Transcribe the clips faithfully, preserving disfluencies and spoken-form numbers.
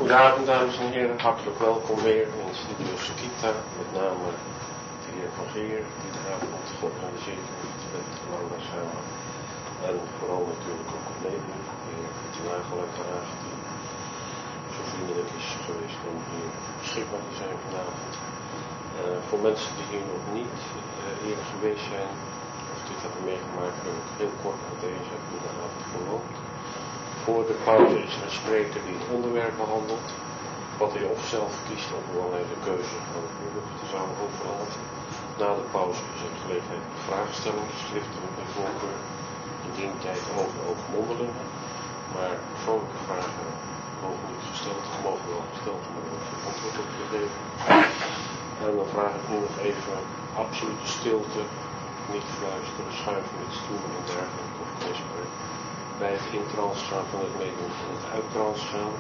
Goedenavond dames en heren, hartelijk welkom weer in Studio Skita, met name de heer Van Geer die de avond georganiseerd heeft met Laura samen. En vooral natuurlijk ook Leni, de heer Nagel uiteraard, die zo vriendelijk is geweest om hier beschikbaar te zijn vanavond. Uh, voor mensen die hier nog niet uh, eerder geweest zijn, of dit hebben meegemaakt, wil ik heel kort met deze hoe de avond verloopt. Voor de pauze is er een spreker die het onderwerp behandelt. Wat hij of zelf kiest of wel de keuze van het moeilijk te zou overal. Na de pauze is er gelegenheid voor vraagstelling, schriftelijk bij voorkeur. Indien tijd over ook mondelen. Maar persoonlijke vragen mogen niet gesteld, mogen wel gesteld worden of antwoord op gegeven. En dan vraag ik nu nog even absolute stilte, niet fluisteren, schuiven met stoelen en dergelijke of knisperen. Bij het intrans gaan van het medium van het uittrans gaan.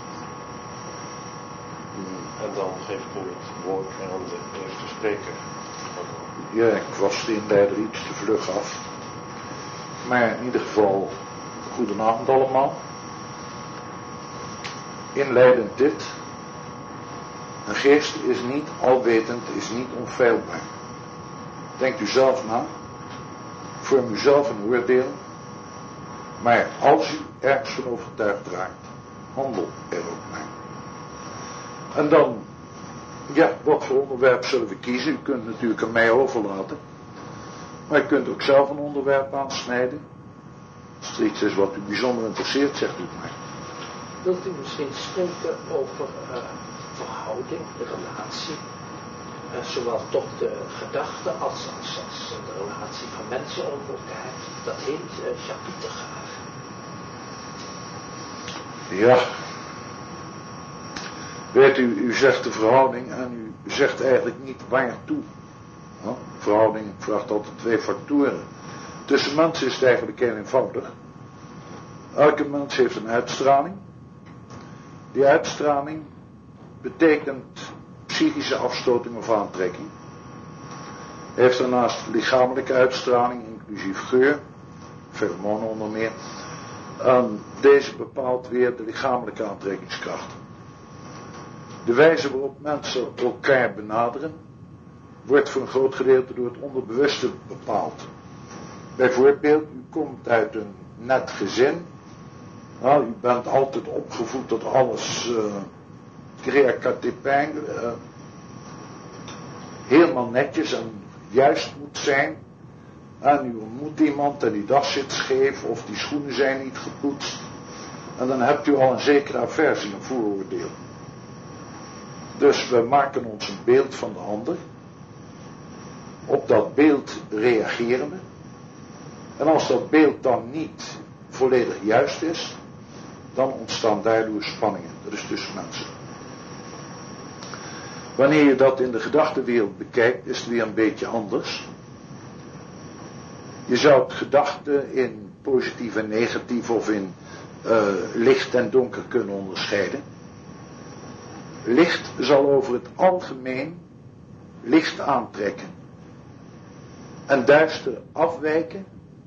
En dan geef ik nu het woord aan de eerste spreker. Ja, ik was de inleider iets te vlug af. Maar in ieder geval, goedenavond allemaal. Inleidend dit. Een geest is niet alwetend, is niet onfeilbaar. Denkt u zelf na. Vorm u zelf een oordeel. Maar als u ergens van overtuigd raakt, handel er ook naar. En dan, ja, wat voor onderwerp zullen we kiezen? U kunt het natuurlijk aan mij overlaten. Maar u kunt ook zelf een onderwerp aansnijden. Als er iets is wat u bijzonder interesseert, zegt u het maar. Wilt u misschien spreken over uh, verhouding, de relatie, uh, zowel tot de gedachte als, als, als de relatie van mensen onder elkaar? Dat heet uh, chapitergave. Ja. Weet u, u zegt de verhouding en u zegt eigenlijk niet waartoe. Ja, verhouding vraagt altijd twee factoren. Tussen mensen is het eigenlijk heel eenvoudig. Elke mens heeft een uitstraling. Die uitstraling betekent psychische afstoting of aantrekking. Hij heeft daarnaast lichamelijke uitstraling, inclusief geur, pheromonen onder meer. En deze bepaalt weer de lichamelijke aantrekkingskracht. De wijze waarop mensen elkaar benaderen, wordt voor een groot gedeelte door het onderbewuste bepaald. Bijvoorbeeld, u komt uit een net gezin. Nou, u bent altijd opgevoed dat alles uh, créacatépin, uh, helemaal netjes en juist moet zijn. En u ontmoet iemand en die das zit scheef of die schoenen zijn niet gepoetst. En dan hebt u al een zekere aversie, een vooroordeel. Dus we maken ons een beeld van de ander. Op dat beeld reageren we. En als dat beeld dan niet volledig juist is, dan ontstaan daardoor spanningen. Dat is tussen mensen. Wanneer je dat in de gedachtenwereld bekijkt, is het weer een beetje anders. Je zou het gedachte in positief en negatief of in uh, licht en donker kunnen onderscheiden. Licht zal over het algemeen licht aantrekken. En duister afwijken.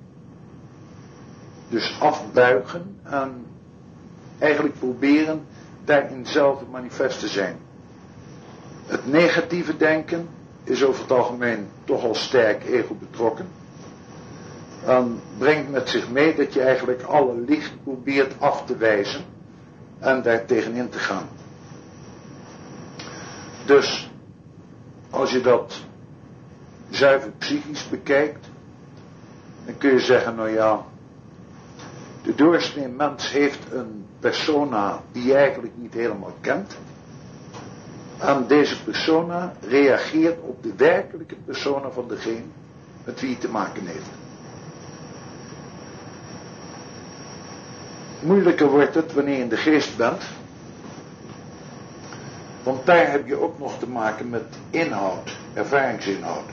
Dus afbuigen en eigenlijk proberen daarin zelf manifest te zijn. Het negatieve denken is over het algemeen toch al sterk ego betrokken. En brengt met zich mee dat je eigenlijk alle licht probeert af te wijzen en daar tegenin te gaan. Dus als je dat zuiver psychisch bekijkt, dan kun je zeggen, nou ja, de doorsnee mens heeft een persona die je eigenlijk niet helemaal kent. En deze persona reageert op de werkelijke persona van degene met wie je te maken heeft. Moeilijker wordt het wanneer je in de geest bent. Want daar heb je ook nog te maken met inhoud, ervaringsinhoud.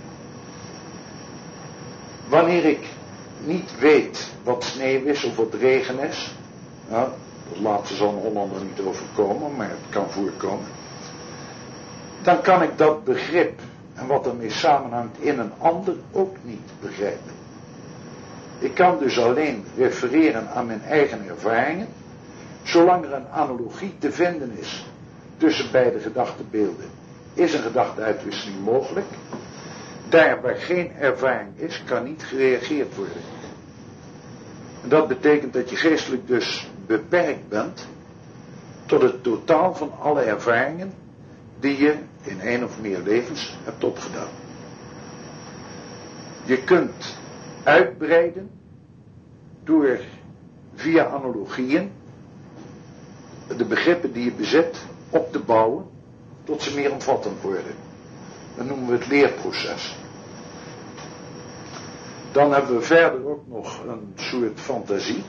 Wanneer ik niet weet wat sneeuw is of wat regen is. Ja, dat laatste zal een Hollander niet overkomen, maar het kan voorkomen. Dan kan ik dat begrip en wat ermee samenhangt in een ander ook niet begrijpen. Ik kan dus alleen refereren aan mijn eigen ervaringen, zolang er een analogie te vinden is tussen beide gedachtebeelden is een gedachteuitwisseling mogelijk. Daar waar geen ervaring is, kan niet gereageerd worden. En dat betekent dat je geestelijk dus beperkt bent tot het totaal van alle ervaringen die je in één of meer levens hebt opgedaan. Je kunt uitbreiden door via analogieën de begrippen die je bezit op te bouwen tot ze meer omvattend worden. Dat noemen we het leerproces. Dan hebben we verder ook nog een soort fantasie,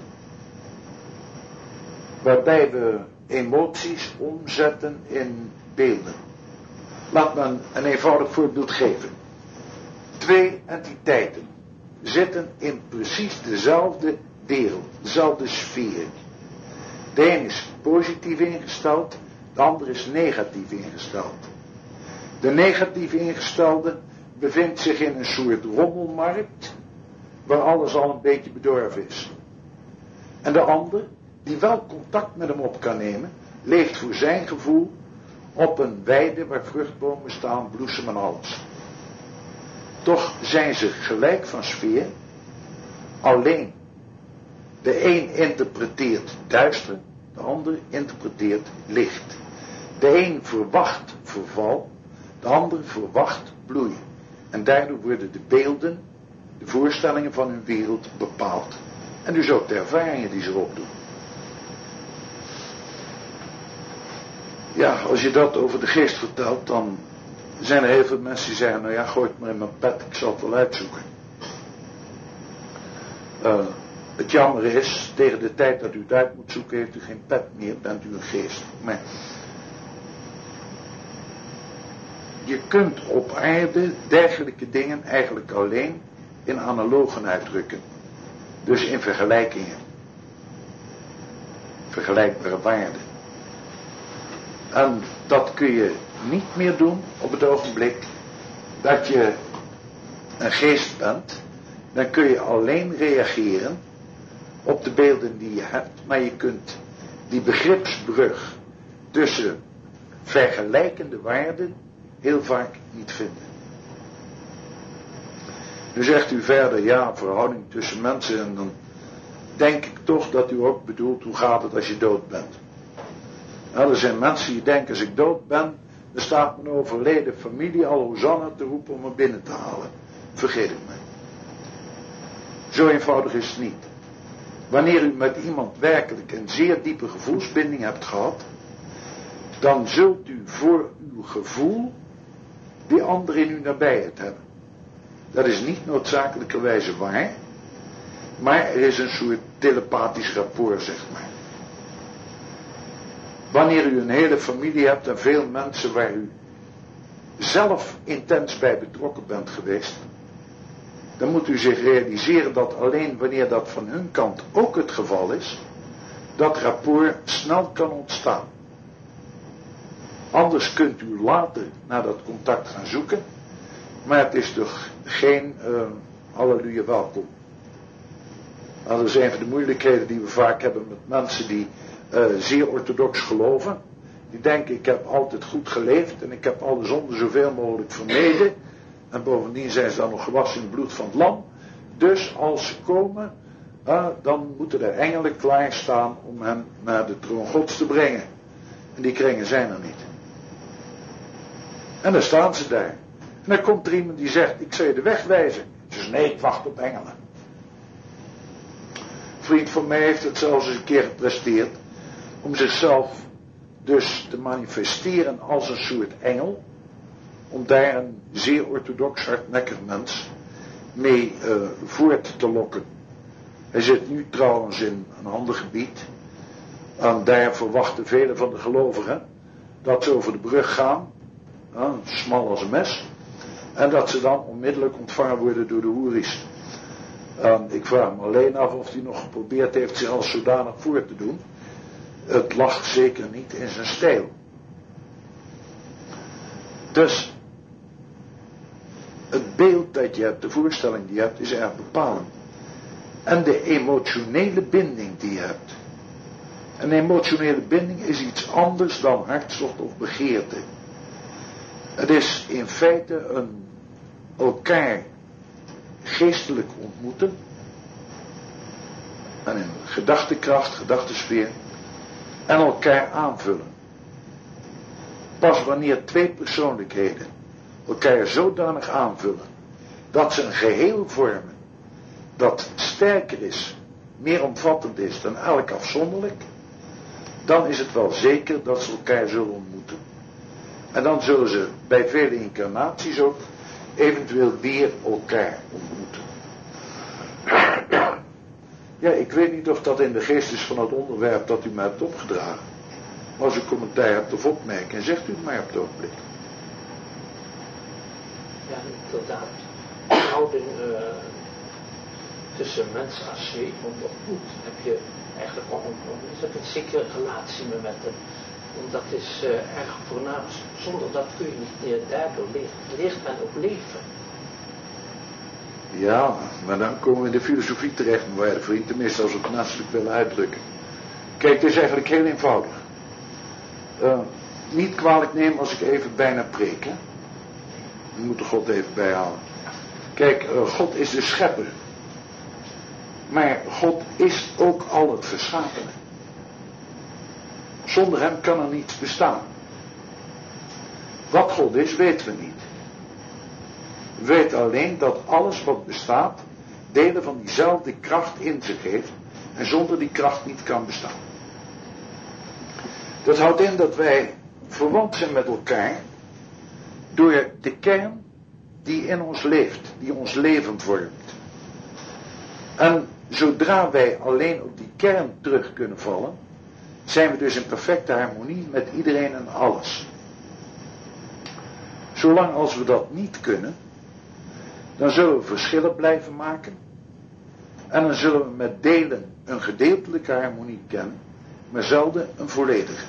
waarbij we emoties omzetten in beelden. Laat me een, een eenvoudig voorbeeld geven. Twee entiteiten zitten in precies dezelfde wereld, dezelfde sfeer. De een is positief ingesteld, de ander is negatief ingesteld. De negatief ingestelde bevindt zich in een soort rommelmarkt, waar alles al een beetje bedorven is. En de ander, die wel contact met hem op kan nemen, leeft voor zijn gevoel op een weide waar vruchtbomen staan, bloesem en alles. Toch zijn ze gelijk van sfeer, alleen de een interpreteert duister, de ander interpreteert licht. De een verwacht verval, de ander verwacht bloei. En daardoor worden de beelden, de voorstellingen van hun wereld bepaald. En dus ook de ervaringen die ze erop doen. Ja, als je dat over de geest vertelt, dan zijn er heel veel mensen die zeggen, nou ja, gooi het maar in mijn pet, ik zal het wel uitzoeken. Uh, het jammer is, tegen de tijd dat u het uit moet zoeken, heeft u geen pet meer, bent u een geest. Maar je kunt op aarde dergelijke dingen eigenlijk alleen in analogen uitdrukken. Dus in vergelijkingen. Vergelijkbare waarden. En dat kun je niet meer doen op het ogenblik dat je een geest bent. Dan kun je alleen reageren op de beelden die je hebt. Maar je kunt die begripsbrug tussen vergelijkende waarden heel vaak niet vinden. Nu zegt u verder, ja, verhouding tussen mensen. En dan denk ik toch dat u ook bedoelt, hoe gaat het als je dood bent? Nou, er zijn mensen die denken, als ik dood ben, dan staat mijn overleden familie al Hosanna te roepen om me binnen te halen. Vergeet het me. Zo eenvoudig is het niet. Wanneer u met iemand werkelijk een zeer diepe gevoelsbinding hebt gehad, dan zult u voor uw gevoel die ander in uw nabijheid hebben. Dat is niet noodzakelijkerwijze waar, maar er is een soort telepathisch rapport, zeg maar. Wanneer u een hele familie hebt en veel mensen waar u zelf intens bij betrokken bent geweest, dan moet u zich realiseren dat alleen wanneer dat van hun kant ook het geval is, dat rapport snel kan ontstaan. Anders kunt u later naar dat contact gaan zoeken, maar het is toch geen uh, halleluja welkom. Nou, dat is een van de moeilijkheden die we vaak hebben met mensen die uh, zeer orthodox geloven. Die denken, ik heb altijd goed geleefd en ik heb alle zonden zoveel mogelijk vermeden. En bovendien zijn ze dan nog gewassen in het bloed van het lam. Dus als ze komen, uh, dan moeten er engelen klaarstaan om hen naar de troon Gods te brengen. En die kringen zijn er niet. En dan staan ze daar. En dan komt er iemand die zegt, ik zal je de weg wijzen. Ze zegt, nee, ik wacht op engelen. Een vriend van mij heeft het zelfs eens een keer gepresteerd om zichzelf dus te manifesteren als een soort engel. Om daar een zeer orthodox hardnekkig mens mee uh, voort te lokken. Hij zit nu trouwens in een ander gebied. En daar verwachten velen van de gelovigen dat ze over de brug gaan. Uh, smal als een mes. En dat ze dan onmiddellijk ontvangen worden door de hoeries. En ik vraag me alleen af of hij nog geprobeerd heeft zich als zodanig voor te doen. Het lag zeker niet in zijn stijl. Dus het beeld dat je hebt, de voorstelling die je hebt, is erg bepalend. En de emotionele binding die je hebt. Een emotionele binding is iets anders dan hartstocht of begeerte. Het is in feite een elkaar geestelijk ontmoeten en een gedachtekracht, gedachtesfeer en elkaar aanvullen. Pas wanneer twee persoonlijkheden elkaar zodanig aanvullen dat ze een geheel vormen dat sterker is, meer omvattend is dan elk afzonderlijk, dan is het wel zeker dat ze elkaar zullen ontmoeten. En dan zullen ze bij vele incarnaties ook eventueel weer elkaar ontmoeten. Ja, ik weet niet of dat in de geest is van het onderwerp dat u mij hebt opgedragen. Maar als u commentaar hebt of opmerking, zegt u het mij op het ogenblik. Ja, inderdaad. De houding uh, tussen mens en zee ontmoet heb je eigenlijk al een, een zekere relatie met hem. En dat is uh, erg voornaam. Zonder dat kun je niet meer daardoor leven. Leert men ook leven. Ja, maar dan komen we in de filosofie terecht, waarde vriend, tenminste als we het menselijk willen uitdrukken. Kijk, het is eigenlijk heel eenvoudig. Uh, niet kwalijk nemen als ik even bijna preek, hè. We moeten God even bijhalen. Kijk, uh, God is de schepper. Maar God is ook al het geschapene. Zonder hem kan er niets bestaan. Wat God is, weten we niet. We weten alleen dat alles wat bestaat, delen van diezelfde kracht in zich heeft en zonder die kracht niet kan bestaan. Dat houdt in dat wij verwant zijn met elkaar door de kern die in ons leeft, die ons leven vormt. En zodra wij alleen op die kern terug kunnen vallen, zijn we dus in perfecte harmonie met iedereen en alles. Zolang als we dat niet kunnen, dan zullen we verschillen blijven maken. En dan zullen we met delen een gedeeltelijke harmonie kennen, maar zelden een volledige.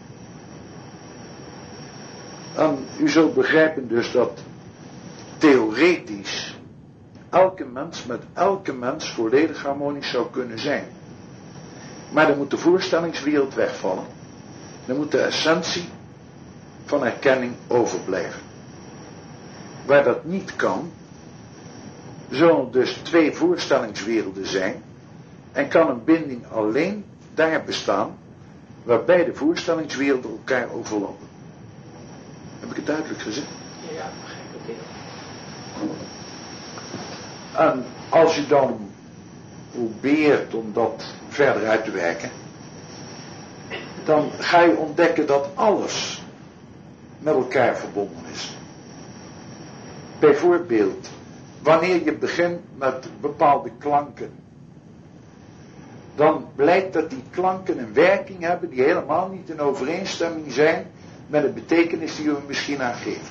En u zult begrijpen dus dat theoretisch elke mens met elke mens volledig harmonisch zou kunnen zijn. Maar dan moet de voorstellingswereld wegvallen. Dan moet de essentie van erkenning overblijven. Waar dat niet kan, zullen dus twee voorstellingswerelden zijn en kan een binding alleen daar bestaan waarbij de voorstellingswerelden elkaar overlappen. Heb ik het duidelijk gezegd? Ja, begrijp ik. En als je dan probeert om dat verder uit te werken, dan ga je ontdekken dat alles met elkaar verbonden is. Bijvoorbeeld, wanneer je begint met bepaalde klanken, dan blijkt dat die klanken een werking hebben die helemaal niet in overeenstemming zijn met de betekenis die je er misschien aan geeft.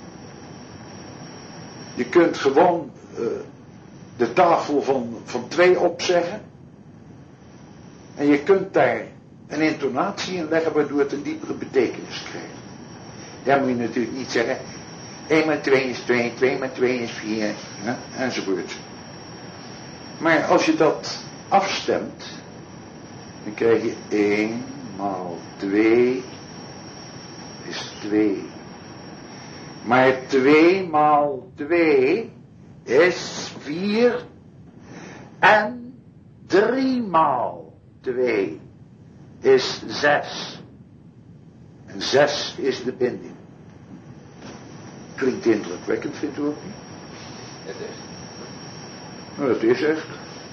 Je kunt gewoon uh, de tafel van, van twee opzeggen en je kunt daar een intonatie in leggen waardoor het een diepere betekenis krijgt. Dan moet je natuurlijk niet zeggen één met twee is twee, twee met twee is vier, ja, enzovoort. Maar als je dat afstemt, dan krijg je één maal twee is twee. Maar twee maal twee is vier en drie maal twee is zes. En zes is de binding. Klinkt indrukwekkend, vindt u ook niet? Het is. Nou, het is echt.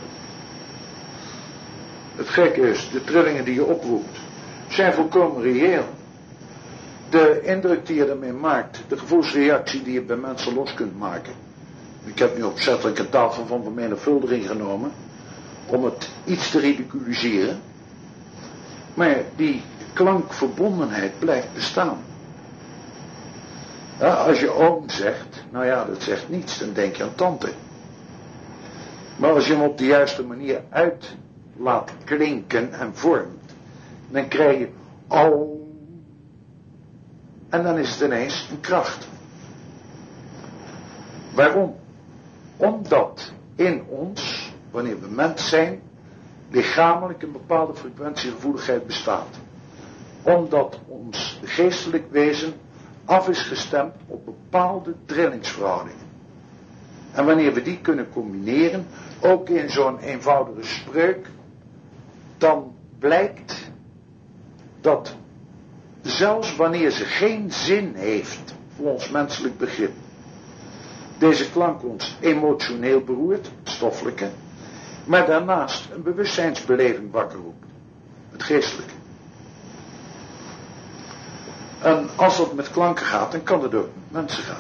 Het gekke is, de trillingen die je oproept, zijn volkomen reëel. De indruk die je ermee maakt, de gevoelsreactie die je bij mensen los kunt maken. Ik heb nu opzettelijk een tafel van vermenigvuldiging genomen, om het iets te ridiculiseren. Maar die klankverbondenheid blijft bestaan. Ja, als je oom zegt, nou ja, dat zegt niets, dan denk je aan tante. Maar als je hem op de juiste manier uit laat klinken en vormt, dan krijg je oom. En dan is het ineens een kracht. Waarom? Omdat in ons, wanneer we mens zijn, lichamelijk een bepaalde frequentiegevoeligheid bestaat. Omdat ons geestelijk wezen af is gestemd op bepaalde trillingsverhoudingen. En wanneer we die kunnen combineren, ook in zo'n eenvoudige spreuk, dan blijkt dat zelfs wanneer ze geen zin heeft voor ons menselijk begrip, deze klank ons emotioneel beroert, het stoffelijke, maar daarnaast een bewustzijnsbeleving wakker roept, het geestelijke. En als dat met klanken gaat, dan kan het ook met mensen gaan.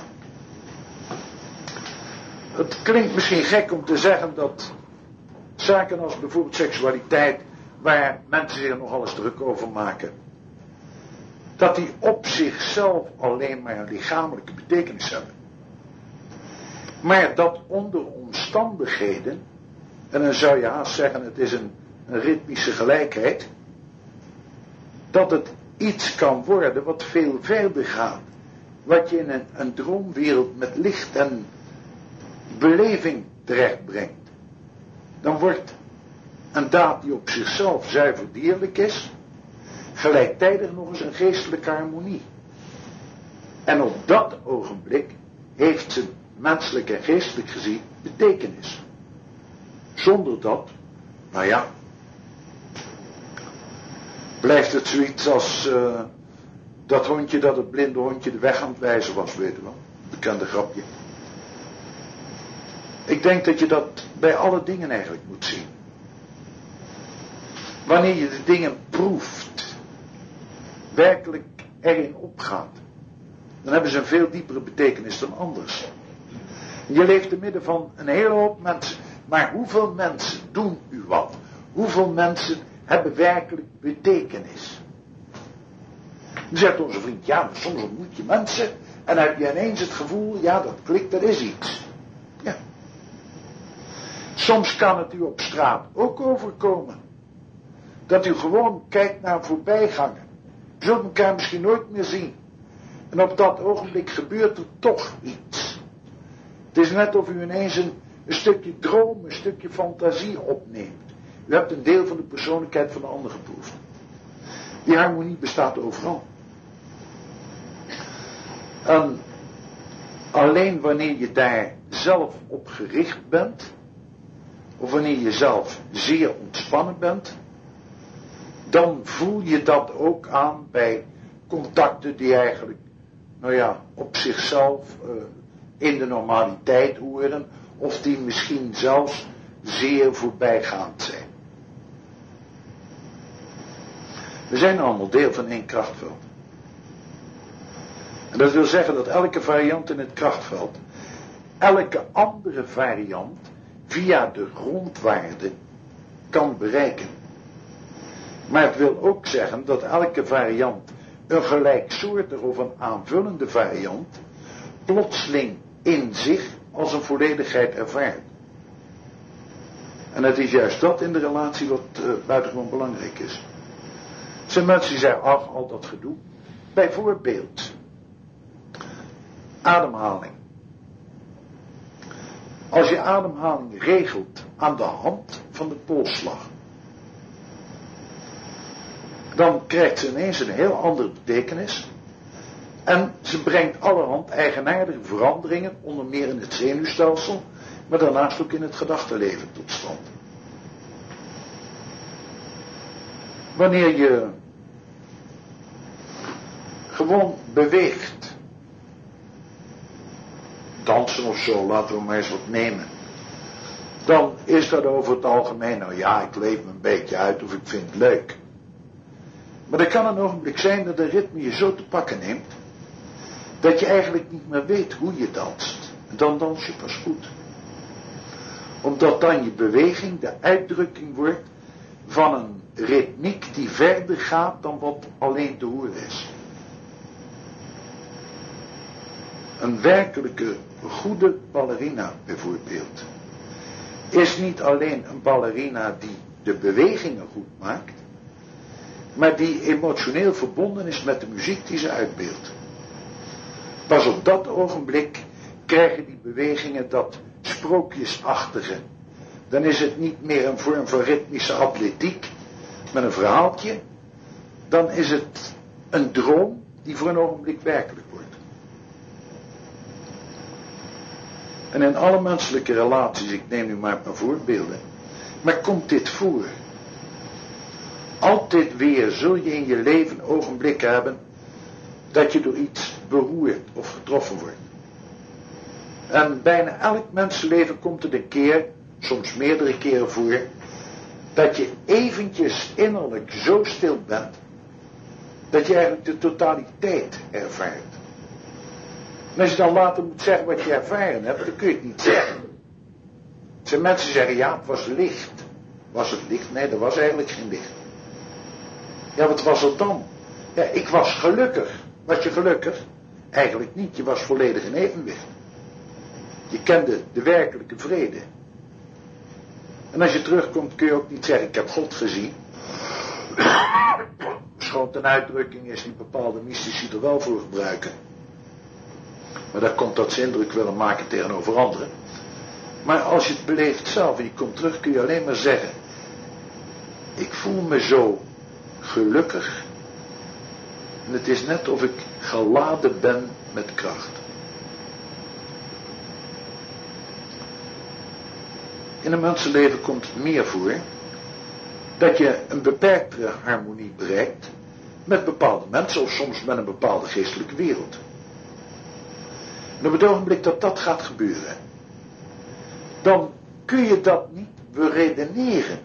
Het klinkt misschien gek om te zeggen dat zaken als bijvoorbeeld seksualiteit, waar mensen zich nogal eens druk over maken, dat die op zichzelf alleen maar een lichamelijke betekenis hebben. Maar dat onder omstandigheden, en dan zou je haast zeggen het is een, een ritmische gelijkheid, dat het iets kan worden wat veel verder gaat, wat je in een, een droomwereld met licht en beleving terecht brengt. Dan wordt een daad die op zichzelf zuiver dierlijk is, gelijktijdig nog eens een geestelijke harmonie. En op dat ogenblik heeft ze menselijk en geestelijk gezien betekenis. Zonder dat, nou ja, blijft het zoiets als uh, dat hondje dat het blinde hondje de weg aan het wijzen was, weet je wel. Bekende grapje. Ik denk dat je dat bij alle dingen eigenlijk moet zien. Wanneer je de dingen proeft, werkelijk erin opgaat, dan hebben ze een veel diepere betekenis dan anders. Je leeft te midden van een hele hoop mensen, maar hoeveel mensen doen u wat? Hoeveel mensen hebben werkelijk betekenis? Dan zegt onze vriend, ja, maar soms ontmoet je mensen en dan heb je ineens het gevoel, ja, dat klikt, er is iets. Ja. Soms kan het u op straat ook overkomen. Dat u gewoon kijkt naar een voorbijganger. U zult elkaar misschien nooit meer zien. En op dat ogenblik gebeurt er toch iets. Het is net of u ineens een, een stukje droom, een stukje fantasie opneemt. U hebt een deel van de persoonlijkheid van de ander geproefd. Die harmonie bestaat overal. En alleen wanneer je daar zelf op gericht bent, of wanneer je zelf zeer ontspannen bent, dan voel je dat ook aan bij contacten die eigenlijk, nou ja, op zichzelf uh, in de normaliteit horen, of die misschien zelfs zeer voorbijgaand zijn. We zijn allemaal deel van één krachtveld. En dat wil zeggen dat elke variant in het krachtveld, elke andere variant via de grondwaarde kan bereiken. Maar het wil ook zeggen dat elke variant een gelijksoortige of een aanvullende variant plotseling in zich als een volledigheid ervaart. En het is juist dat in de relatie wat uh, buitengewoon belangrijk is. Er zijn mensen die zeggen, ach, al dat gedoe. Bijvoorbeeld, ademhaling. Als je ademhaling regelt aan de hand van de polsslag, dan krijgt ze ineens een heel andere betekenis. En ze brengt allerhand eigenaardige veranderingen, onder meer in het zenuwstelsel, maar daarnaast ook in het gedachtenleven tot stand. Wanneer je gewoon beweegt, dansen of zo, laten we maar eens wat nemen, dan is dat over het algemeen, nou ja, ik leef me een beetje uit of ik vind het leuk. Maar er kan een ogenblik zijn dat de ritme je zo te pakken neemt, dat je eigenlijk niet meer weet hoe je danst. En dan dans je pas goed. Omdat dan je beweging de uitdrukking wordt van een ritmiek die verder gaat dan wat alleen te horen is. Een werkelijke goede ballerina bijvoorbeeld is niet alleen een ballerina die de bewegingen goed maakt, maar die emotioneel verbonden is met de muziek die ze uitbeeldt. Pas op dat ogenblik krijgen die bewegingen dat sprookjesachtige, Dan is het niet meer een vorm van ritmische atletiek met een verhaaltje. Dan is het een droom die voor een ogenblik werkelijk wordt. En in alle menselijke relaties, ik neem nu maar een paar voorbeelden, maar komt dit voor? Altijd weer zul je in je leven ogenblikken hebben dat je door iets beroerd of getroffen wordt. En bijna elk mensenleven komt het een keer, soms meerdere keren voor, dat je eventjes innerlijk zo stil bent, dat je eigenlijk de totaliteit ervaart. En als je dan later moet zeggen wat je ervaren hebt, dan kun je het niet zeggen. Er zijn mensen die zeggen, ja, het was licht. Was het licht? Nee, er was eigenlijk geen licht. Ja, wat was er dan? Ja, ik was gelukkig. Was je gelukkig? Eigenlijk niet, je was volledig in evenwicht. Je kende de werkelijke vrede. En als je terugkomt kun je ook niet zeggen, ik heb God gezien. Schoon een uitdrukking is die bepaalde mystici er wel voor gebruiken. Maar daar komt dat ze indruk willen maken tegenover anderen. Maar als je het beleeft zelf en je komt terug, kun je alleen maar zeggen, ik voel me zo gelukkig. En het is net of ik geladen ben met kracht. In een mensenleven komt het meer voor dat je een beperktere harmonie bereikt met bepaalde mensen of soms met een bepaalde geestelijke wereld. En op het ogenblik dat dat gaat gebeuren, dan kun je dat niet beredeneren.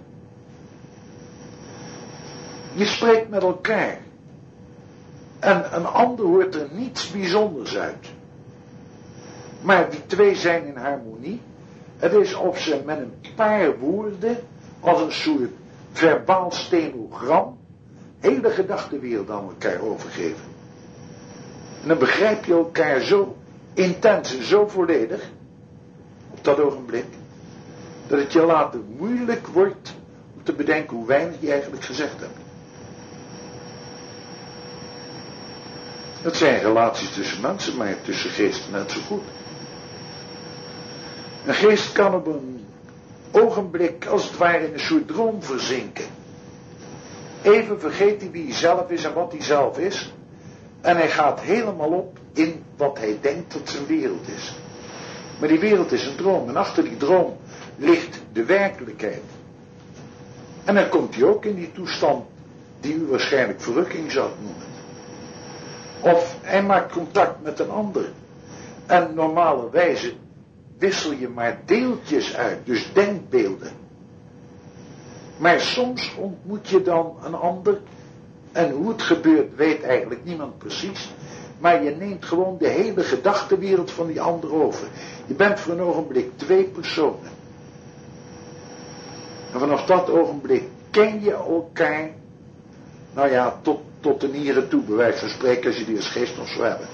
Je spreekt met elkaar. En een ander hoort er niets bijzonders uit. Maar die twee zijn in harmonie. Het is of ze met een paar woorden, als een soort verbaal stenogram, hele gedachtenwereld aan elkaar overgeven. En dan begrijp je elkaar zo intens en zo volledig, op dat ogenblik, dat het je later moeilijk wordt om te bedenken hoe weinig je eigenlijk gezegd hebt. Dat zijn relaties tussen mensen, maar tussen geesten net zo goed. Een geest kan op een ogenblik als het ware in een soort droom verzinken. Even vergeet hij wie hij zelf is en wat hij zelf is. En hij gaat helemaal op in wat hij denkt dat zijn wereld is. Maar die wereld is een droom. En achter die droom ligt de werkelijkheid. En dan komt hij ook in die toestand die u waarschijnlijk verrukking zou noemen. Of hij maakt contact met een ander. En normalerwijze wissel je maar deeltjes uit, dus denkbeelden. Maar soms ontmoet je dan een ander. En hoe het gebeurt weet eigenlijk niemand precies. Maar je neemt gewoon de hele gedachtenwereld van die ander over. Je bent voor een ogenblik twee personen. En vanaf dat ogenblik ken je elkaar. Nou ja, tot, tot de nieren toe, bij wijze van spreken, als je die als geest nog zou hebben.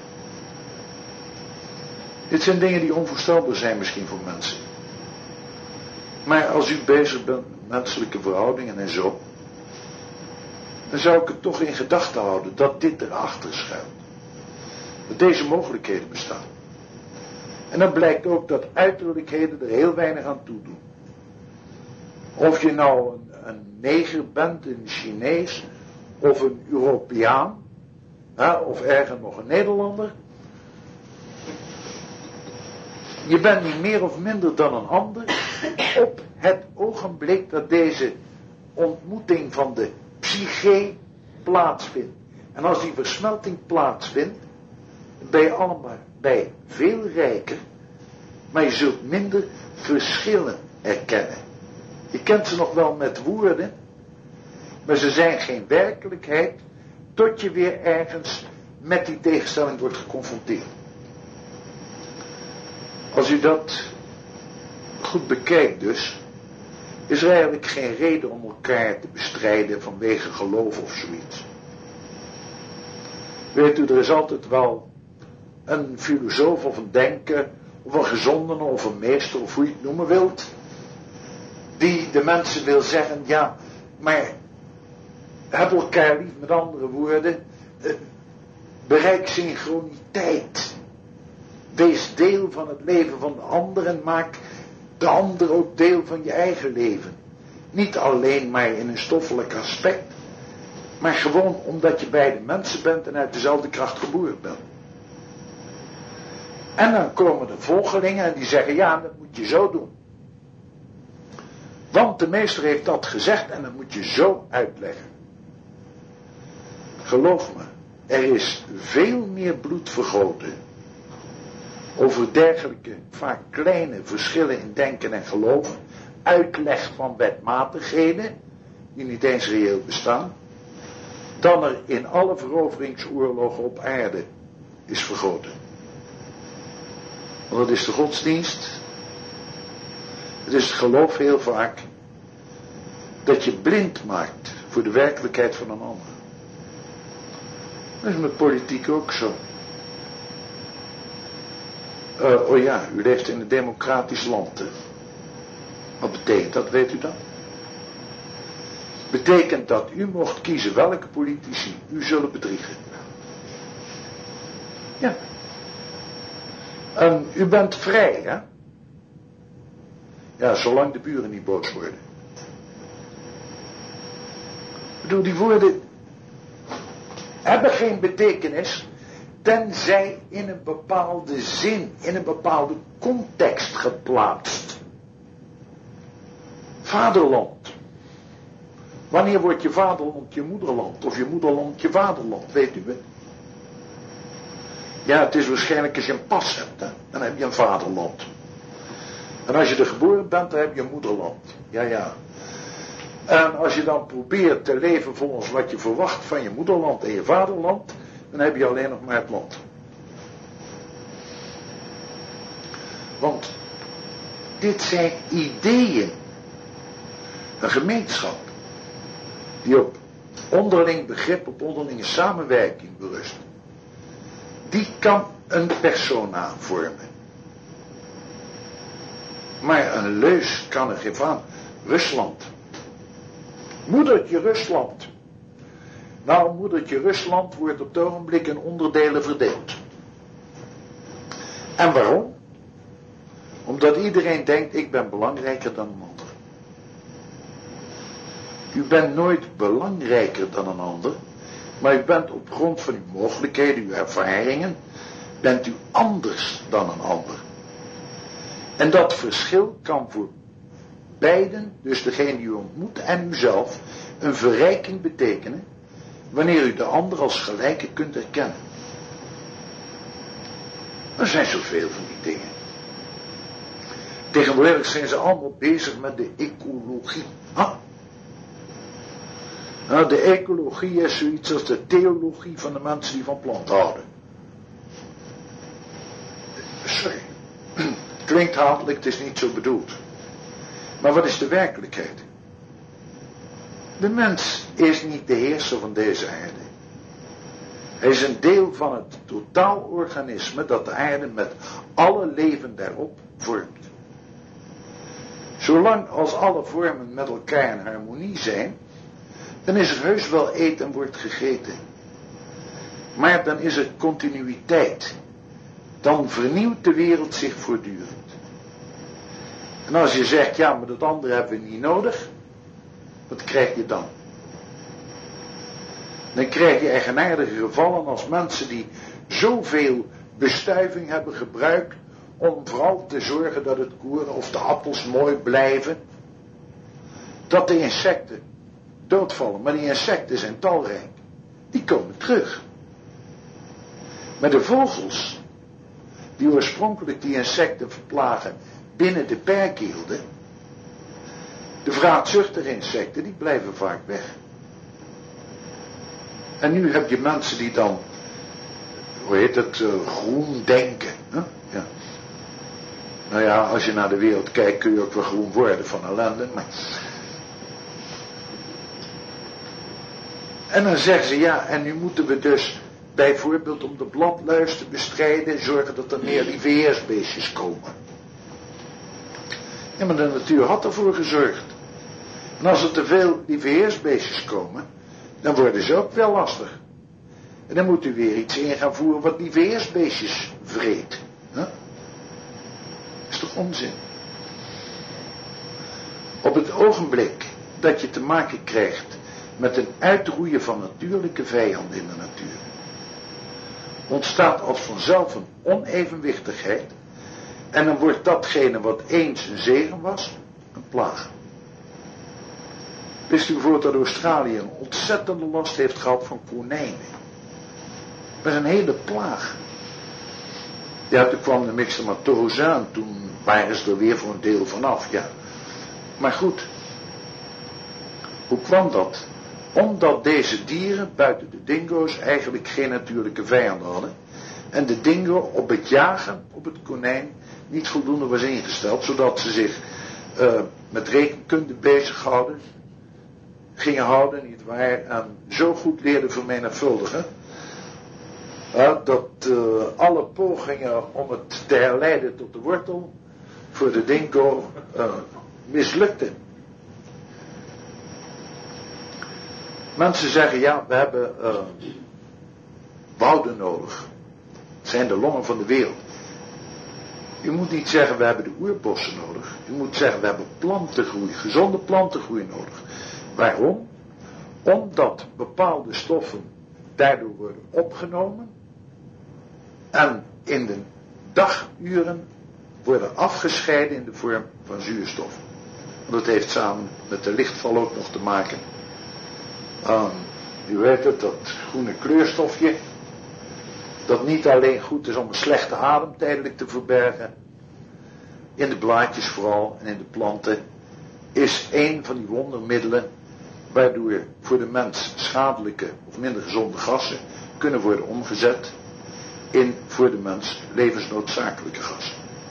Dit zijn dingen die onvoorstelbaar zijn misschien voor mensen. Maar als u bezig bent met menselijke verhoudingen en zo, dan zou ik het toch in gedachten houden dat dit erachter schuilt. Dat deze mogelijkheden bestaan. En dan blijkt ook dat uiterlijkheden er heel weinig aan toe doen. Of je nou een, een neger bent, een Chinees, of een Europeaan, hè, of ergens nog een Nederlander. Je bent niet meer of minder dan een ander op het ogenblik dat deze ontmoeting van de psyche plaatsvindt. En als die versmelting plaatsvindt, ben je allemaal bij veel rijker, maar je zult minder verschillen erkennen. Je kent ze nog wel met woorden, maar ze zijn geen werkelijkheid, tot je weer ergens met die tegenstelling wordt geconfronteerd. Als u dat goed bekijkt dus, is er eigenlijk geen reden om elkaar te bestrijden vanwege geloof of zoiets. Weet u, er is altijd wel een filosoof of een denker, of een gezondene of een meester, of hoe je het noemen wilt, die de mensen wil zeggen, ja, maar heb elkaar lief, met andere woorden, eh, bereik synchroniteit. Wees deel van het leven van de ander en maak de ander ook deel van je eigen leven. Niet alleen maar in een stoffelijk aspect, maar gewoon omdat je beide mensen bent en uit dezelfde kracht geboren bent. En dan komen de volgelingen en die zeggen, ja, dat moet je zo doen. Want de meester heeft dat gezegd en dat moet je zo uitleggen. Geloof me, er is veel meer bloed vergoten over dergelijke, vaak kleine verschillen in denken en geloven, uitleg van wetmatigheden, die niet eens reëel bestaan, dan er in alle veroveringsoorlogen op aarde is vergoten. Want dat is de godsdienst. Het is het geloof heel vaak dat je blind maakt voor de werkelijkheid van een ander. Dat is met politiek ook zo. Uh, oh ja, u leeft in een democratisch land. Hè? Wat betekent dat, weet u dat? Betekent dat u mocht kiezen welke politici u zullen bedriegen. Ja. En u bent vrij, hè? Ja, zolang de buren niet boos worden. Ik bedoel, die woorden hebben geen betekenis, tenzij in een bepaalde zin, in een bepaalde context geplaatst. Vaderland. Wanneer wordt je vaderland je moederland, of je moederland je vaderland, weet u het? Ja, het is waarschijnlijk als je een pas hebt, hè? Dan heb je een vaderland. En als je er geboren bent, dan heb je een moederland. Ja, ja. En als je dan probeert te leven volgens wat je verwacht van je moederland en je vaderland, dan heb je alleen nog maar het land. Want dit zijn ideeën. Een gemeenschap die op onderling begrip, op onderlinge samenwerking berust. Die kan een persona vormen. Maar een leus kan er geen van. Rusland. Moedertje Rusland. Nou, moedertje Rusland wordt op het ogenblik in onderdelen verdeeld. En waarom? Omdat iedereen denkt, ik ben belangrijker dan een ander. U bent nooit belangrijker dan een ander, maar u bent op grond van uw mogelijkheden, uw ervaringen, bent u anders dan een ander. En dat verschil kan voor beiden, dus degene die u ontmoet en uzelf, een verrijking betekenen, wanneer u de ander als gelijke kunt erkennen. Er zijn zoveel van die dingen. Tegenwoordig zijn ze allemaal bezig met de ecologie. Huh? Nou, de ecologie is zoiets als de theologie van de mensen die van planten houden. Sorry. Klinkt hatelijk, het is niet zo bedoeld. Maar wat is de werkelijkheid? De mens is niet de heerser van deze aarde. Hij is een deel van het totaalorganisme dat de aarde met alle leven daarop vormt. Zolang als alle vormen met elkaar in harmonie zijn, dan is er heus wel eten en wordt gegeten. Maar dan is er continuïteit. Dan vernieuwt de wereld zich voortdurend. En als je zegt, ja, maar dat andere hebben we niet nodig, wat krijg je dan? Dan krijg je eigenaardige gevallen als mensen die zoveel bestuiving hebben gebruikt om vooral te zorgen dat het koren of de appels mooi blijven, dat de insecten doodvallen. Maar die insecten zijn talrijk. Die komen terug. Maar de vogels, die oorspronkelijk die insecten verplagen binnen de perk hielden, de vraatzuchtige insecten, die blijven vaak weg. En nu heb je mensen die dan, hoe heet het, uh, groen denken. Hè? Ja. Nou ja, als je naar de wereld kijkt kun je ook wel groen worden van ellende. Maar... En dan zeggen ze, ja, en nu moeten we dus bijvoorbeeld om de bladluis te bestrijden zorgen dat er meer lieveheersbeestjes komen. Ja, maar de natuur had ervoor gezorgd. En als er te veel lieveheersbeestjes komen, dan worden ze ook wel lastig. En dan moet u weer iets in gaan voeren wat lieveheersbeestjes vreet. Huh? Dat is toch onzin? Op het ogenblik dat je te maken krijgt met een uitroeien van natuurlijke vijanden in de natuur, ontstaat als vanzelf een onevenwichtigheid en dan wordt datgene wat eens een zegen was, een plaag. Wist u bijvoorbeeld dat Australië een ontzettende last heeft gehad van konijnen? Dat is een hele plaag. Ja, toen kwam de myxomatose aan, toen waren ze er weer voor een deel vanaf, ja. Maar goed, hoe kwam dat? Omdat deze dieren, buiten de dingo's, eigenlijk geen natuurlijke vijanden hadden. En de dingo op het jagen op het konijn niet voldoende was ingesteld, zodat ze zich uh, met rekenkunde bezighouden, gingen houden, nietwaar, en zo goed leerden vermenigvuldigen, uh, dat uh, alle pogingen om het te herleiden tot de wortel voor de dingo uh, mislukten. Mensen zeggen, ja, we hebben uh, wouden nodig. Het zijn de longen van de wereld. U moet niet zeggen, we hebben de oerbossen nodig. U moet zeggen, we hebben plantengroei, gezonde plantengroei nodig. Waarom? Omdat bepaalde stoffen daardoor worden opgenomen en in de daguren worden afgescheiden in de vorm van zuurstof. Dat heeft samen met de lichtval ook nog te maken. Um, u weet het, dat groene kleurstofje, dat niet alleen goed is om een slechte adem tijdelijk te verbergen, in de blaadjes vooral en in de planten, is een van die wondermiddelen waardoor voor de mens schadelijke of minder gezonde gassen kunnen worden omgezet in voor de mens levensnoodzakelijke gassen.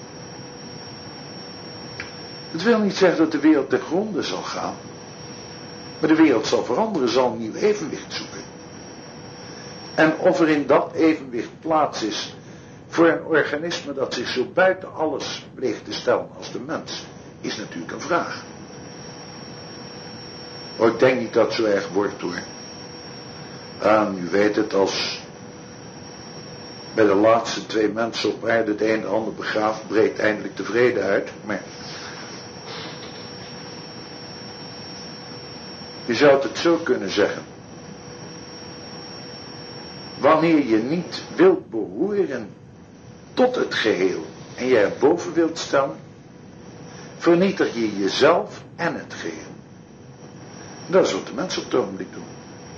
Het wil niet zeggen dat de wereld ten gronde zal gaan, maar de wereld zal veranderen, zal een nieuw evenwicht zoeken. En of er in dat evenwicht plaats is voor een organisme dat zich zo buiten alles pleegt te stellen als de mens, is natuurlijk een vraag. Maar ik denk niet dat het zo erg wordt hoor. En u weet het, als bij de laatste twee mensen op aarde de een de ander begraaft, breekt eindelijk de vrede uit. Maar je zou het zo kunnen zeggen. Wanneer je niet wilt behoren tot het geheel en je erboven wilt staan, vernietig je jezelf en het geheel. Dat is wat de mensen op het ogenblik doen.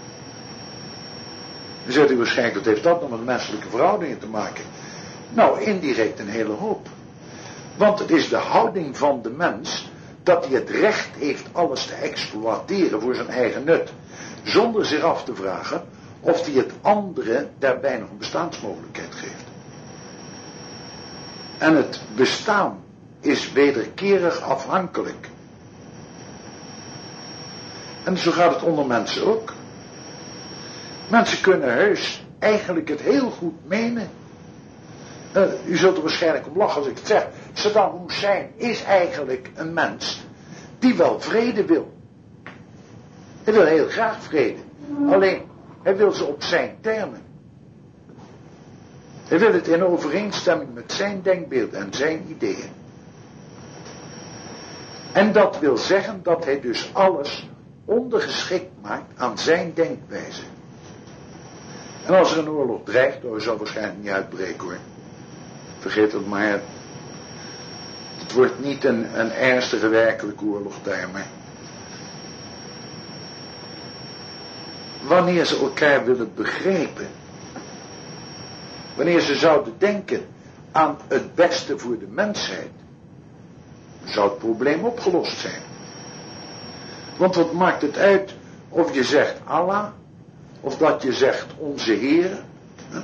Dan zegt u waarschijnlijk, wat heeft dat nog met menselijke verhoudingen te maken? Nou, indirect een hele hoop. Want het is de houding van de mens dat hij het recht heeft alles te exploiteren voor zijn eigen nut, zonder zich af te vragen of hij het andere daarbij nog een bestaansmogelijkheid geeft. En het bestaan is wederkerig afhankelijk. En zo gaat het onder mensen ook. Mensen kunnen heus eigenlijk het heel goed menen. Uh, u zult er waarschijnlijk om lachen als ik het zeg. Saddam Hussein is eigenlijk een mens die wel vrede wil. Hij wil heel graag vrede. Alleen, hij wil ze op zijn termen. Hij wil het in overeenstemming met zijn denkbeeld en zijn ideeën. En dat wil zeggen dat hij dus alles ondergeschikt maakt aan zijn denkwijze. En als er een oorlog dreigt, dan zal waarschijnlijk niet uitbreken hoor. Vergeet het maar. Het wordt niet een, een ernstige werkelijke oorlog daarmee. Wanneer ze elkaar willen begrijpen, wanneer ze zouden denken aan het beste voor de mensheid, zou het probleem opgelost zijn. Want wat maakt het uit of je zegt Allah, of dat je zegt onze Heer? Huh?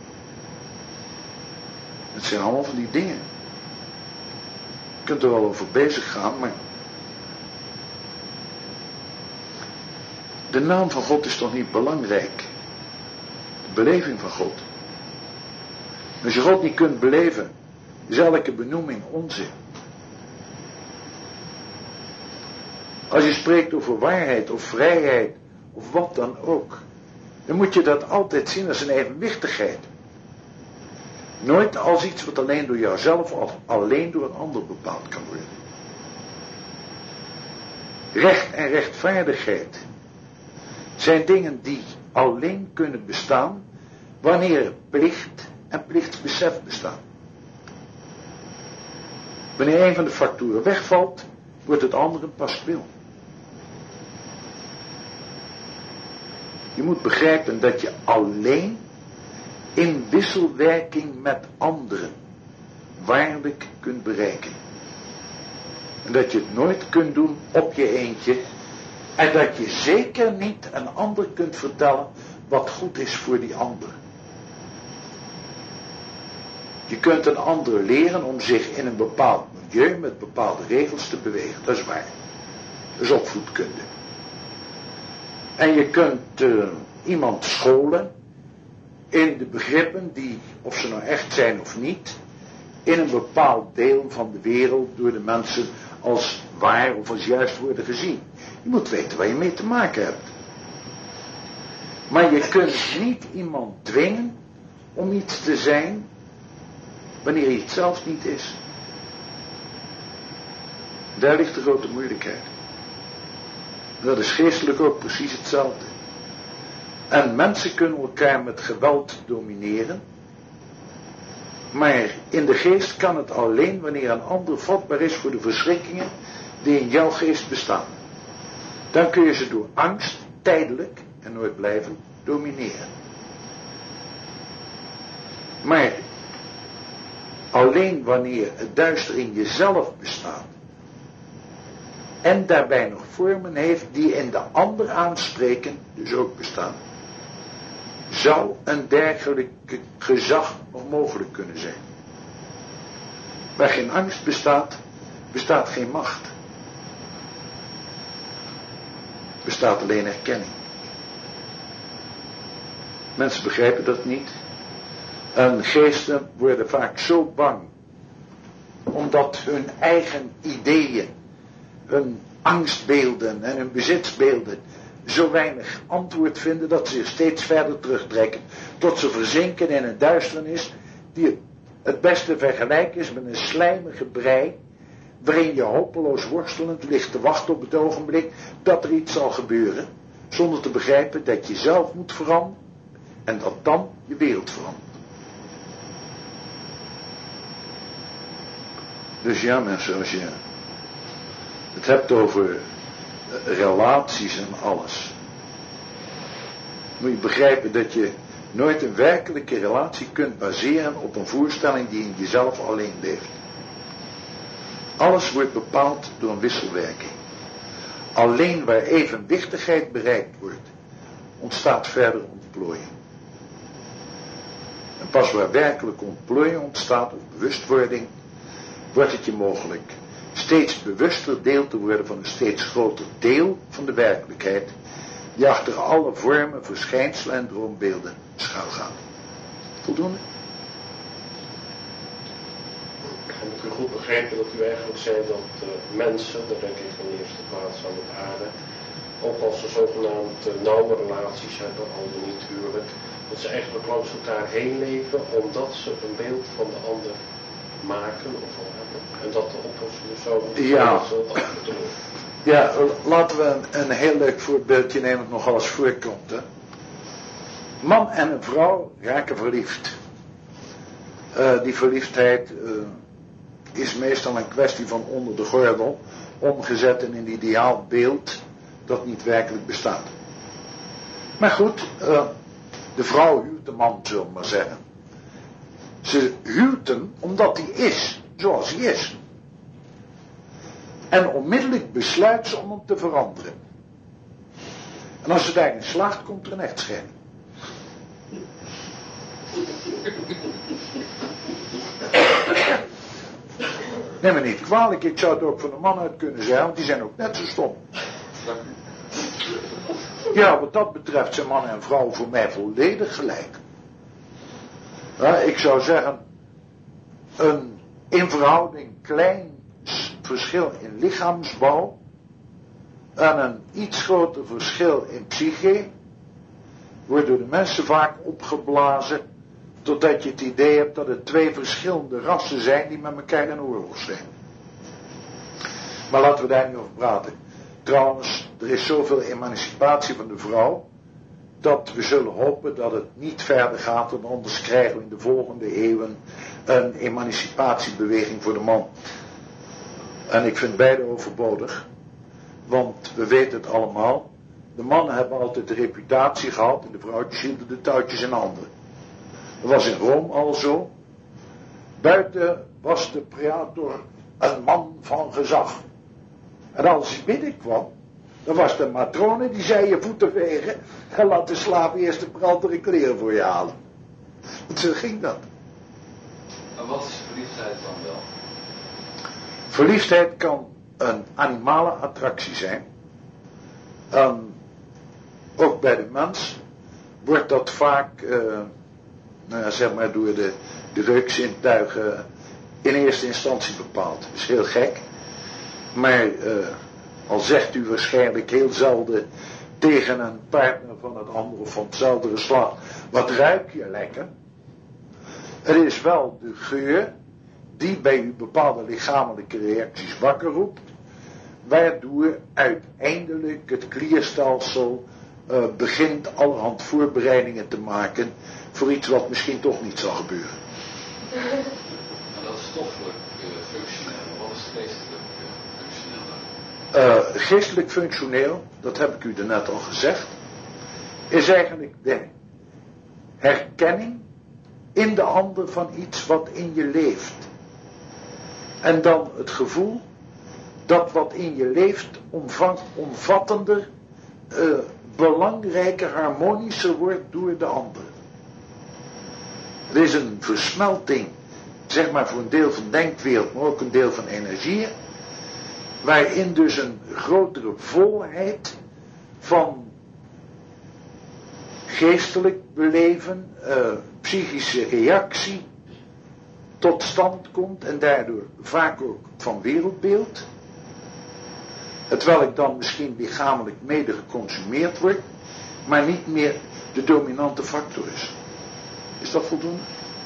Het zijn allemaal van die dingen. Je kunt er wel over bezig gaan, maar de naam van God is toch niet belangrijk? De beleving van God. Als je God niet kunt beleven, is elke benoeming onzin. Als je spreekt over waarheid of vrijheid of wat dan ook, dan moet je dat altijd zien als een evenwichtigheid. Nooit als iets wat alleen door jouzelf of alleen door een ander bepaald kan worden. Recht en rechtvaardigheid zijn dingen die alleen kunnen bestaan wanneer plicht en plichtsbesef bestaan. Wanneer een van de factoren wegvalt, wordt het andere pas spil. Je moet begrijpen dat je alleen in wisselwerking met anderen waarlijk kunt bereiken. En dat je het nooit kunt doen op je eentje. En dat je zeker niet een ander kunt vertellen wat goed is voor die ander. Je kunt een ander leren om zich in een bepaald milieu met bepaalde regels te bewegen. Dat is waar. Dat is opvoedkunde. En je kunt uh, iemand scholen in de begrippen die, of ze nou echt zijn of niet, in een bepaald deel van de wereld door de mensen als waar of als juist worden gezien. Je moet weten waar je mee te maken hebt. Maar je kunt niet iemand dwingen om iets te zijn wanneer hij het zelf niet is. Daar ligt de grote moeilijkheid. Dat is geestelijk ook precies hetzelfde. En mensen kunnen elkaar met geweld domineren. Maar in de geest kan het alleen wanneer een ander vatbaar is voor de verschrikkingen die in jouw geest bestaan. Dan kun je ze door angst, tijdelijk en nooit blijven, domineren. Maar alleen wanneer het duister in jezelf bestaat en daarbij nog vormen heeft die in de ander aanspreken, dus ook bestaan, zou een dergelijke gezag nog mogelijk kunnen zijn. Waar geen angst bestaat, bestaat geen macht. Bestaat alleen erkenning. Mensen begrijpen dat niet. En geesten worden vaak zo bang, omdat hun eigen ideeën, hun angstbeelden en hun bezitsbeelden zo weinig antwoord vinden, dat ze zich steeds verder terugtrekken, tot ze verzinken in een duisternis die het beste vergelijk is met een slijmige brei, waarin je hopeloos worstelend ligt te wachten op het ogenblik dat er iets zal gebeuren, zonder te begrijpen dat je zelf moet veranderen en dat dan je wereld verandert. Dus ja mensen, als je het hebt over relaties en alles, moet je begrijpen dat je nooit een werkelijke relatie kunt baseren op een voorstelling die in jezelf alleen leeft. Alles wordt bepaald door een wisselwerking. Alleen waar evenwichtigheid bereikt wordt, ontstaat verder ontplooiing. En pas waar werkelijk ontplooiing ontstaat, of bewustwording, wordt het je mogelijk steeds bewuster deel te worden van een steeds groter deel van de werkelijkheid, die achter alle vormen, verschijnselen en droombeelden schuilgaat. Voldoende? En ik heb goed begrepen dat u eigenlijk zei dat uh, mensen, daar denk ik in de eerste plaats aan het aarde, ook als ze zogenaamd uh, nauwe relaties hebben, al dan niet huwelijk, dat ze eigenlijk langs elkaar heen leven omdat ze een beeld van de ander maken of al hebben. En dat de oplossing zo ja. dat af te doen. Ja, laten we een, een heel leuk voorbeeldje nemen dat nogal eens voorkomt. Hè? Man en een vrouw raken verliefd. Uh, die verliefdheid uh, is meestal een kwestie van onder de gordel, omgezet in een ideaal beeld dat niet werkelijk bestaat. Maar goed, uh, de vrouw huwt de man, zullen we maar zeggen. Ze huwt hem omdat hij is zoals hij is. En onmiddellijk besluit ze om hem te veranderen. En als ze daarin slaagt, komt er een echtscheiding. Neem me niet kwalijk, ik zou het ook van de man uit kunnen zeggen, want die zijn ook net zo stom. Ja, wat dat betreft zijn man en vrouw voor mij volledig gelijk. Ja, ik zou zeggen, een in verhouding klein verschil in lichaamsbouw en een iets groter verschil in psyche wordt door de mensen vaak opgeblazen totdat je het idee hebt dat het twee verschillende rassen zijn die met elkaar in oorlog zijn. Maar laten we daar niet over praten. Trouwens, er is zoveel emancipatie van de vrouw, dat we zullen hopen dat het niet verder gaat, want anders krijgen we in de volgende eeuwen een emancipatiebeweging voor de man. En ik vind beide overbodig, want we weten het allemaal, de mannen hebben altijd de reputatie gehad en de vrouwtjes hielden de touwtjes in handen. Dat was in Rome al zo. Buiten was de praetor een man van gezag. En als hij binnenkwam, dan was de matrone die zei je voeten vegen en laat de slaaf eerst de brandere kleren voor je halen. Want zo ging dat. Maar wat is verliefdheid dan wel? Verliefdheid kan een animale attractie zijn. En ook bij de mens wordt dat vaak, uh, nou ja, zeg maar door de, de reukzintuigen in eerste instantie bepaald. Dat is heel gek. Maar uh, al zegt u waarschijnlijk heel zelden tegen een partner van het andere of van hetzelfde geslacht, wat ruik je lekker? Het is wel de geur die bij u bepaalde lichamelijke reacties wakker roept, waardoor uiteindelijk het klierstelsel uh, begint allerhand voorbereidingen te maken voor iets wat misschien toch niet zal gebeuren. Maar dat is stoffelijk uh, functioneel, wat is geestelijk uh, functioneel dan? Uh, geestelijk functioneel, dat heb ik u daarnet al gezegd, is eigenlijk de herkenning in de ander van iets wat in je leeft. En dan het gevoel dat wat in je leeft omvang, omvattender, uh, belangrijker, harmonischer wordt door de ander. Er is een versmelting, zeg maar voor een deel van denkwereld, maar ook een deel van energie, waarin dus een grotere volheid van geestelijk beleven, uh, psychische reactie tot stand komt en daardoor vaak ook van wereldbeeld, terwijl ik dan misschien lichamelijk mede geconsumeerd word, maar niet meer de dominante factor is. Is dat voldoende?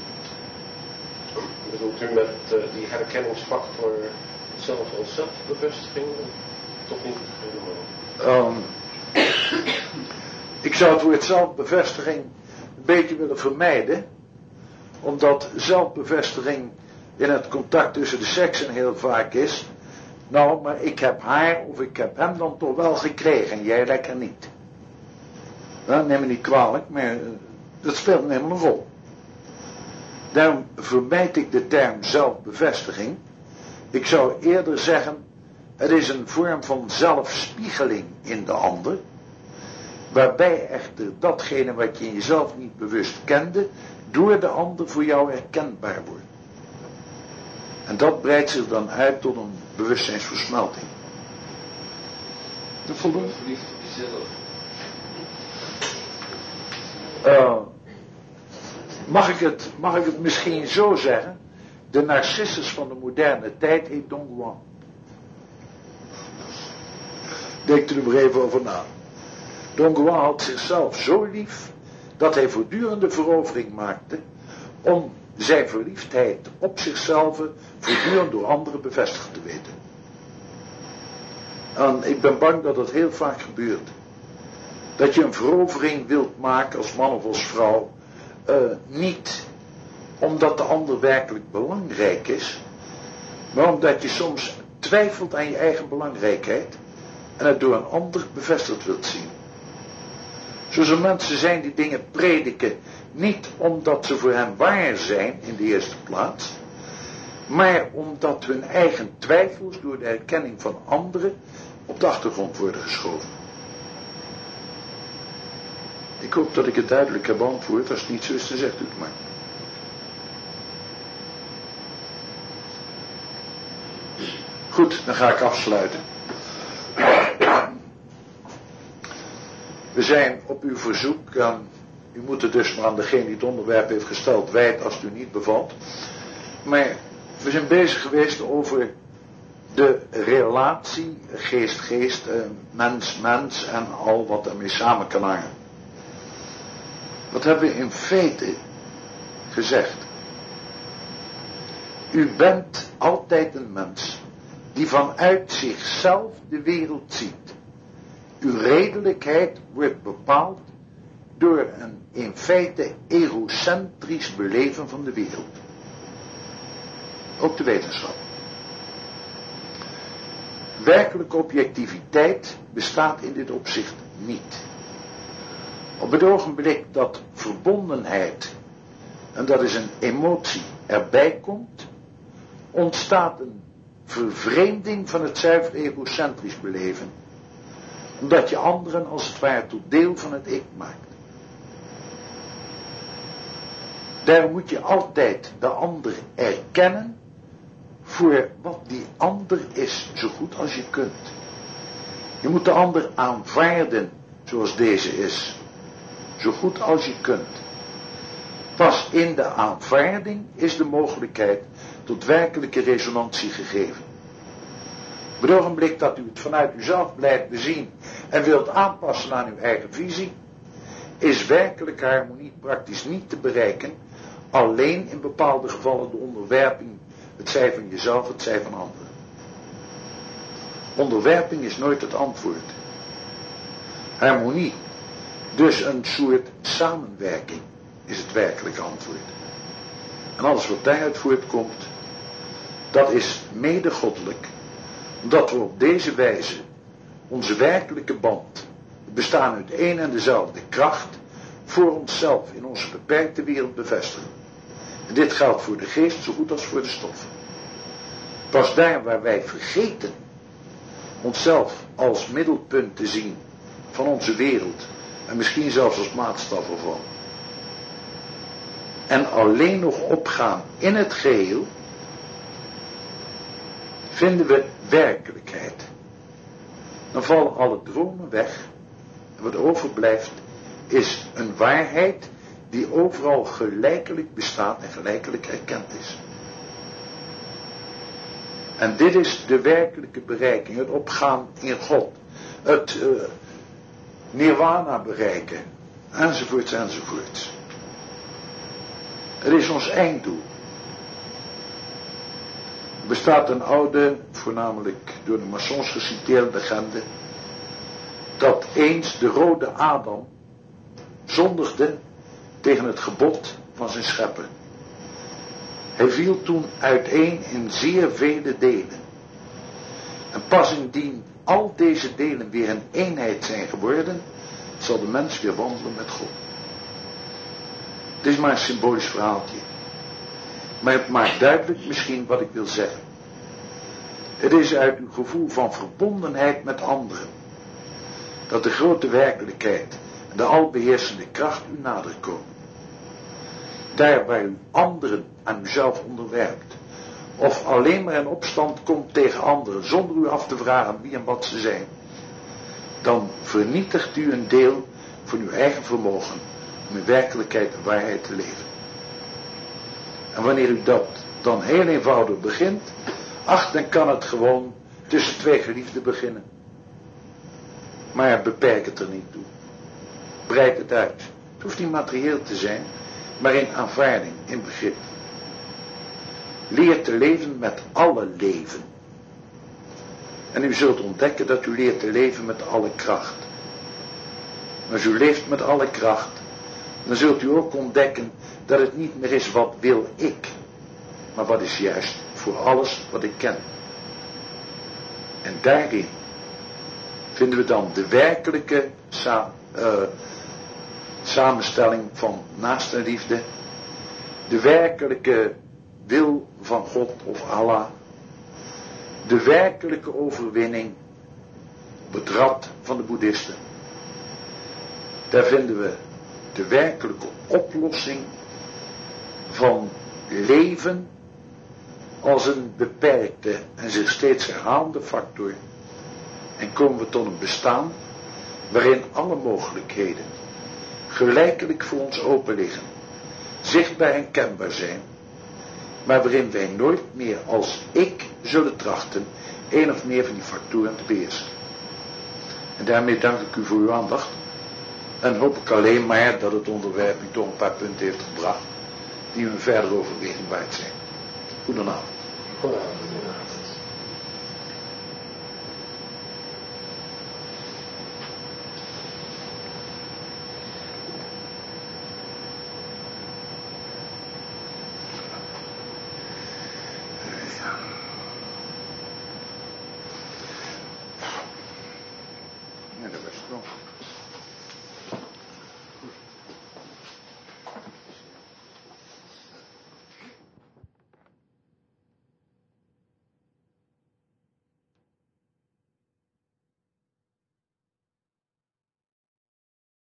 Bedoelt u met uh, die herkenningsfactor zelf als zelfbevestiging? Toch niet helemaal? Um, ik zou het woord zelfbevestiging een beetje willen vermijden, omdat zelfbevestiging in het contact tussen de seksen heel vaak is. Nou, maar ik heb haar of ik heb hem dan toch wel gekregen en jij lekker niet. Nou, neem me niet kwalijk, maar uh, dat speelt helemaal een rol. Daarom vermijd ik de term zelfbevestiging. Ik zou eerder zeggen, het is een vorm van zelfspiegeling in de ander, waarbij echter datgene wat je in jezelf niet bewust kende, door de ander voor jou herkenbaar wordt. En dat breidt zich dan uit tot een bewustzijnsversmelting. Dat voldoende? Verliefd op jezelf. Uh, mag, ik het, mag ik het misschien zo zeggen? De Narcissus van de moderne tijd heet Don Juan. Denk er maar even over na. Don Juan had zichzelf zo lief dat hij voortdurende verovering maakte om zijn verliefdheid op zichzelf voortdurend door anderen bevestigd te weten. En ik ben bang dat dat heel vaak gebeurt. Dat je een verovering wilt maken als man of als vrouw, uh, niet omdat de ander werkelijk belangrijk is, maar omdat je soms twijfelt aan je eigen belangrijkheid en het door een ander bevestigd wilt zien. Zoals er mensen zijn die dingen prediken, niet omdat ze voor hen waar zijn in de eerste plaats, maar omdat hun eigen twijfels door de erkenning van anderen op de achtergrond worden geschoven. Ik hoop dat ik het duidelijk heb beantwoord. Als het niet zo is, dan zegt u het maar. Goed, dan ga ik afsluiten. We zijn op uw verzoek, en u moet het dus maar aan degene die het onderwerp heeft gesteld wijd als het u niet bevalt. Maar we zijn bezig geweest over de relatie geest-geest, mens-mens en al wat ermee samen kan hangen. Wat hebben we in feite gezegd? U bent altijd een mens die vanuit zichzelf de wereld ziet. Uw redelijkheid wordt bepaald door een in feite egocentrisch beleven van de wereld. Ook de wetenschap. Werkelijke objectiviteit bestaat in dit opzicht niet. Op het ogenblik dat verbondenheid, en dat is een emotie, erbij komt, ontstaat een vervreemding van het zuiver egocentrisch beleven, omdat je anderen als het ware tot deel van het ik maakt. Daar moet je altijd de ander erkennen voor wat die ander is, zo goed als je kunt. Je moet de ander aanvaarden zoals deze is, zo goed als je kunt. Pas in de aanvaarding is de mogelijkheid tot werkelijke resonantie gegeven. Op het ogenblik dat u het vanuit uzelf blijft bezien en wilt aanpassen aan uw eigen visie, is werkelijke harmonie praktisch niet te bereiken, alleen in bepaalde gevallen de onderwerping, het zij van jezelf, het zij van anderen. Onderwerping is nooit het antwoord. Harmonie, dus een soort samenwerking, is het werkelijke antwoord. En alles wat daaruit voortkomt, dat is mede goddelijk, omdat we op deze wijze onze werkelijke band, bestaan uit één en dezelfde kracht, voor onszelf in onze beperkte wereld bevestigen. En dit geldt voor de geest zo goed als voor de stof. Pas daar waar wij vergeten onszelf als middelpunt te zien van onze wereld, en misschien zelfs als maatstaf ervan, en alleen nog opgaan in het geheel, vinden we werkelijkheid. Dan vallen alle dromen weg, en wat overblijft is een waarheid die overal gelijkelijk bestaat en gelijkelijk erkend is. En dit is de werkelijke bereiking, het opgaan in God, het uh, nirvana bereiken, enzovoorts enzovoorts. Het is ons einddoel. Er bestaat een oude, voornamelijk door de maçons geciteerde legende, dat eens de rode Adam zondigde tegen het gebod van zijn schepper. Hij viel toen uiteen in zeer vele delen. En pas indien al deze delen weer een eenheid zijn geworden, zal de mens weer wandelen met God. Het is maar een symbolisch verhaaltje. Maar het maakt duidelijk misschien wat ik wil zeggen. Het is uit uw gevoel van verbondenheid met anderen, dat de grote werkelijkheid en de albeheersende kracht u nader komen. Daar waar u anderen aan uzelf onderwerpt, of alleen maar in opstand komt tegen anderen, zonder u af te vragen wie en wat ze zijn, dan vernietigt u een deel van uw eigen vermogen om in werkelijkheid en waarheid te leven. En wanneer u dat dan heel eenvoudig begint, ach, dan kan het gewoon tussen twee geliefden beginnen. Maar beperk het er niet toe. Breid het uit. Het hoeft niet materieel te zijn, maar in aanvaarding, in begrip. Leer te leven met alle leven. En u zult ontdekken dat u leert te leven met alle kracht. En als u leeft met alle kracht, dan zult u ook ontdekken dat het niet meer is wat wil ik, maar wat is juist voor alles wat ik ken. En daarin vinden we dan de werkelijke sa uh, samenstelling van naastenliefde, de werkelijke wil van God of Allah, de werkelijke overwinning op het rad van de boeddhisten. Daar vinden we de werkelijke oplossing van leven als een beperkte en zich steeds herhalende factor. En komen we tot een bestaan waarin alle mogelijkheden gelijkelijk voor ons open liggen, zichtbaar en kenbaar zijn, maar waarin wij nooit meer als ik zullen trachten één of meer van die factoren te beheersen. En daarmee dank ik u voor uw aandacht. En hoop ik alleen maar dat het onderwerp u toch een paar punten heeft gebracht die u een verdere overweging waard zijn. Goedenavond. Goedenavond.